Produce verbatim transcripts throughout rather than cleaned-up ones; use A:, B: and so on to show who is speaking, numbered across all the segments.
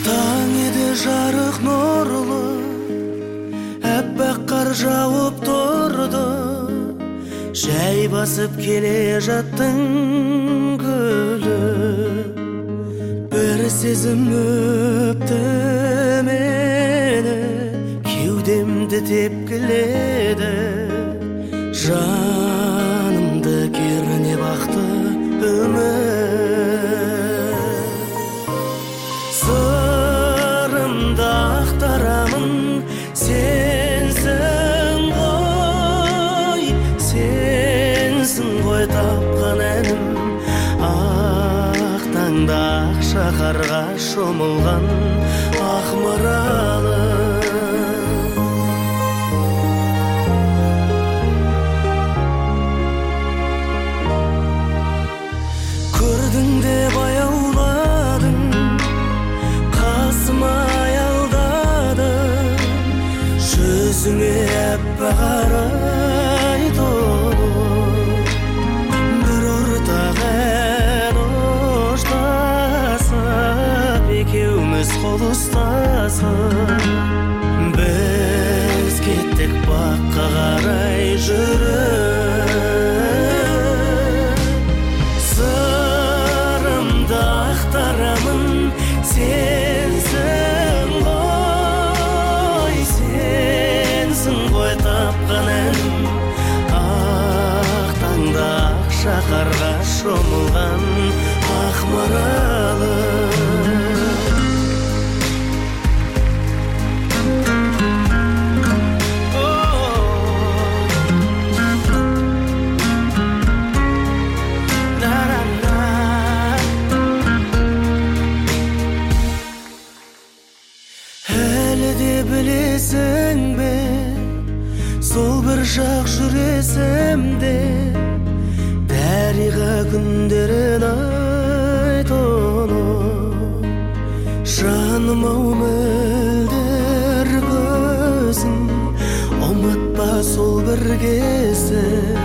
A: Таң еді жарық нұрлы, әппақ қар жауып тұрды. Жай басып келе жаттың гүлі. Бір сезім өпті мені, кеудемді тепкіледі. Жанымды кернеп ақты үміт. Сырымды ақтарамын, сенсің ғой, сенсің ғой тапқан әнім. Ақ таңда ақ шаһарға шомылған ақ маралым. Көрдің деп аяуладың, қасыма аялдадың. Жүзіңе әппақ арай толы, бір ортақ ән ұштасып, екеуміз қол ұстасып. Біз кеттік баққа қарай жүріп. Сырымды ақтарамын, сенсің ғой, сенсің ғой тапқан әнім. Ақ таңда ақ шаһарға шомылған ақ маралым. Әлі де білесің бе, сол бір жақ жүресімде. Дариға күндерін айтылы, жаным-ау мөлдір көзін. Ұмытпа сол бір кезді,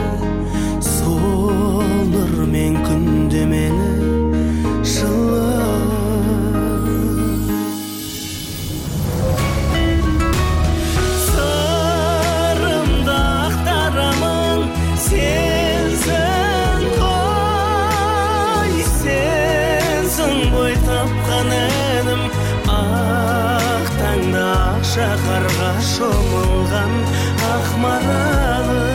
A: сол нұрмен күнде мені жылы. Сенсің ғой, сенсің ғой тапқан әнім. Ақ таңда ақ шаһарға шомылған ақ маралым.